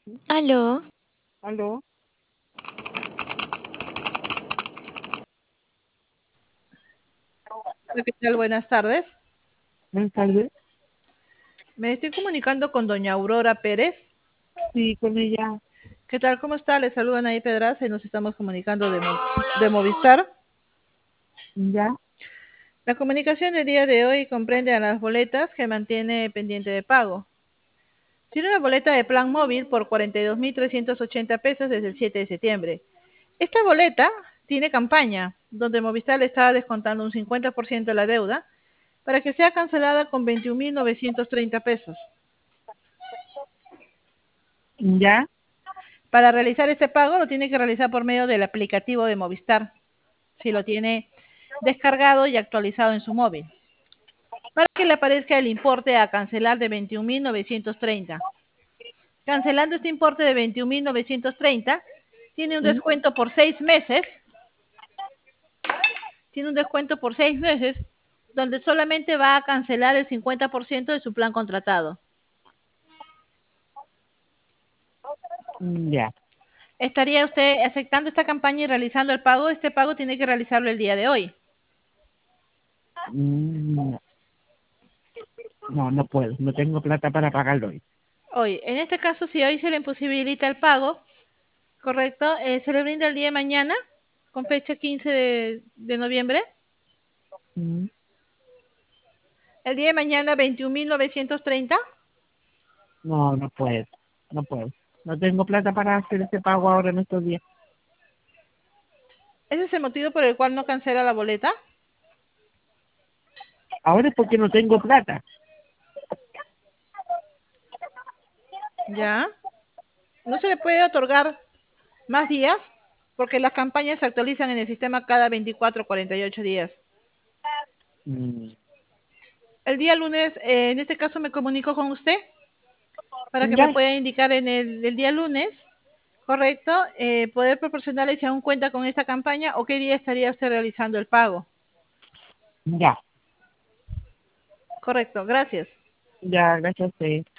Aló, Aló, Hola, ¿qué tal? Buenas tardes. buenas tardes. Me estoy comunicando con doña Aurora Pérez. Sí, con ella. ¿Qué tal? ¿Cómo está? Le saludan ahí Pedraza y nos estamos comunicando de Movistar. Ya, La comunicación del día de hoy comprende a las boletas que mantiene pendiente de pago. Tiene una boleta de plan móvil por 42.380 pesos desde el 7 de septiembre. Esta boleta tiene campaña, donde Movistar le está descontando un 50% de la deuda para que sea cancelada con 21.930 pesos. ya, Para realizar este pago lo tiene que realizar por medio del aplicativo de Movistar, si lo tiene descargado y actualizado en su móvil, para que le aparezca el importe a cancelar de 21.930. Cancelando este importe de 21.930, tiene un ¿Mm? descuento por 6 meses, tiene un descuento por 6 meses, donde solamente va a cancelar el 50% de su plan contratado. Ya. ¿Estaría usted aceptando esta campaña y realizando el pago? Este pago tiene que realizarlo el día de hoy. No, no, no puedo. No tengo plata para pagarlo hoy. Hoy, en este caso, si hoy se le imposibilita el pago, correcto, se le brinda el día de mañana, con fecha 15 de noviembre. Mm. El día de mañana, 21.930. No, no puedo. No puedo. No tengo plata para hacer ese pago ahora en estos días. Ese es el motivo por el cual no cancela la boleta. Ahora es porque no tengo plata. Ya. No se le puede otorgar más días porque las campañas se actualizan en el sistema cada 24 o 48 días. Mm. El día lunes, en este caso me comunico con usted para que me Ya, pueda indicar en el día lunes, correcto, poder proporcionarle si aún cuenta con esta campaña o qué día estaría usted realizando el pago. ya, Correcto, gracias. ya, gracias a usted.